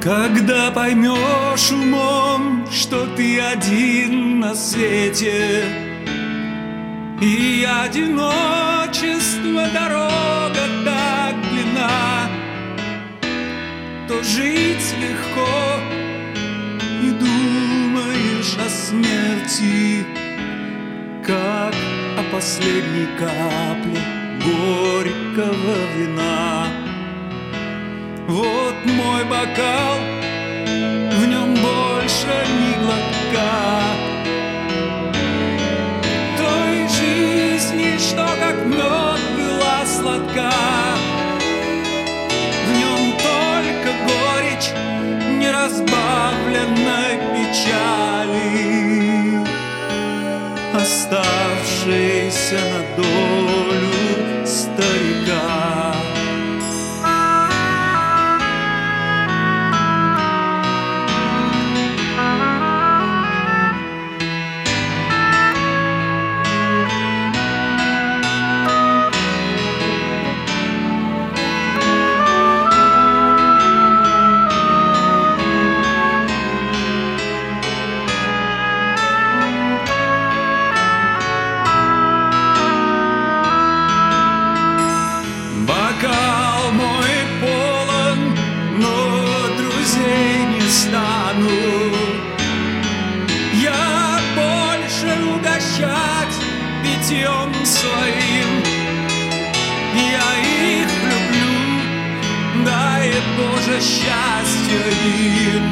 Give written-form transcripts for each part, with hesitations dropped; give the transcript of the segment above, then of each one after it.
Когда поймешь умом, что ты один на свете, и одиночество дорога так длинна, то жить легко, и думаешь о смерти, как о последней капле горького вина. Вот мой бокал, в нем больше ни глотка той жизни, что как мед была сладка. В нем только горечь неразбавленной печали, оставшейся на долю старика. Бокал мой полон, но друзей не стану я больше угощать питьем своим. Я их люблю, дай Боже счастья им.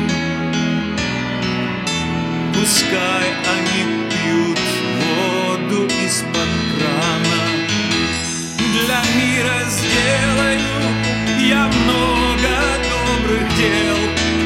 Пускай они пьют воду из-под крана. Для мира сделаю я много добрых дел,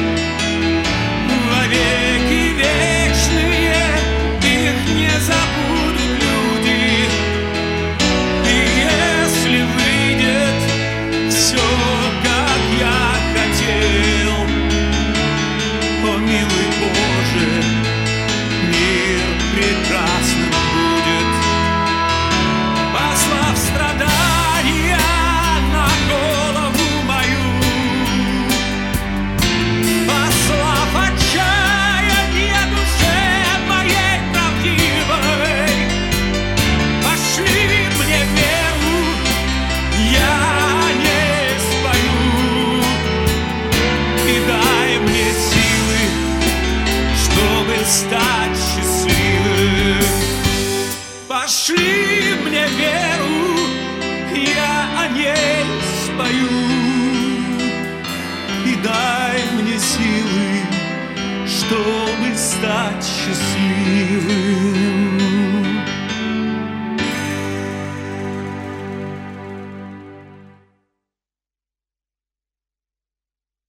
вовеки вечные их не забудут люди. И если выйдет все, как я хотел, о милый Боже, мир прекрасным будет, послав страдания на голову мою, послав отчаяние душе моей правдивой. Пошли мне веру, я не спою, и дай мне силы, чтобы стать счастливым. Пошли мне веру, я о ней спою, и дай мне силы, чтобы стать счастливым.